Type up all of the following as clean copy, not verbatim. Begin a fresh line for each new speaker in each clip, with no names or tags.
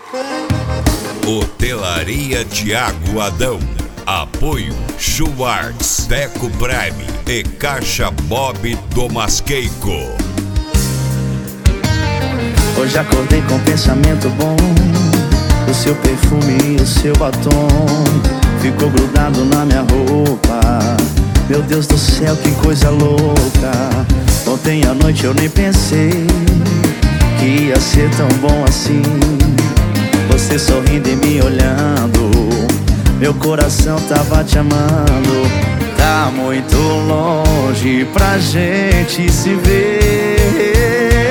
Hotelaria Thiago Adão. Apoio Schwartz, Deco Prime e Caixa Bob do Masqueico.
Hoje acordei com pensamento bom. O seu perfume e o seu batom ficou grudado na minha roupa. Meu Deus do céu, que coisa louca. Ontem à noite eu nem pensei que ia ser tão bom assim. Você sorrindo e me olhando, meu coração tava te amando. Tá muito longe pra gente se ver.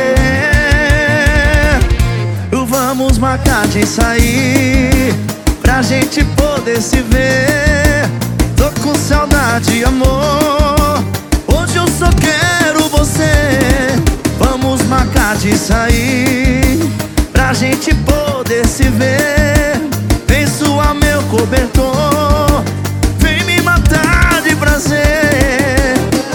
Vamos marcar de sair pra gente poder se ver. Tô com saudade, amor. Hoje eu só quero você. Vamos marcar de sair pra gente poder se ver. Vem suar meu cobertor, vem me matar de prazer.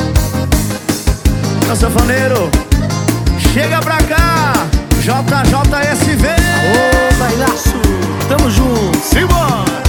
Ô sanfoneiro, chega pra cá, JJSV.
Ô, bailaço, tamo junto, simbora!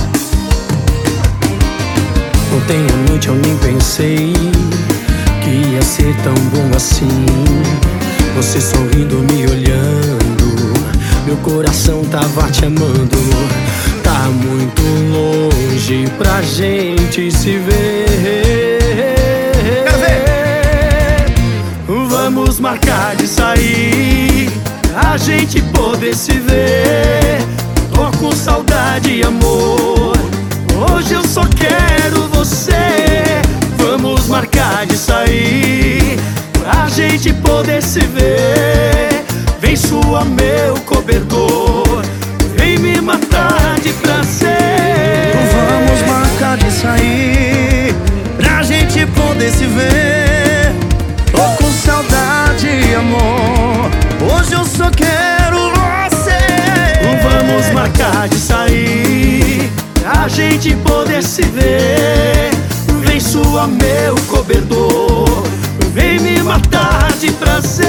Ontem à noite eu nem pensei que ia ser tão bom assim. Você sorrindo, me olhando, meu coração tava te amando. Tá muito longe pra gente se ver.
Quero ver!
Vamos marcar de sair, a gente poder se ver. Tô com saudade, amor. Hoje eu só quero você. Vamos marcar de sair, pra gente poder se ver. Vem suar meu cobertor, vem me matar de prazer.
Vamos marcar de sair, pra gente poder se ver. Tô com saudade, amor. Hoje eu só quero você.
Vamos marcar de sair, pra gente poder se ver. Vem suar meu cobertor, vem me matar de prazer.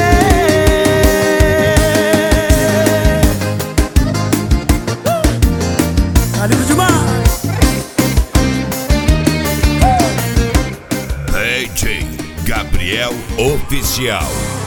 Tá lindo demais!
DJ Gabriel Oficial.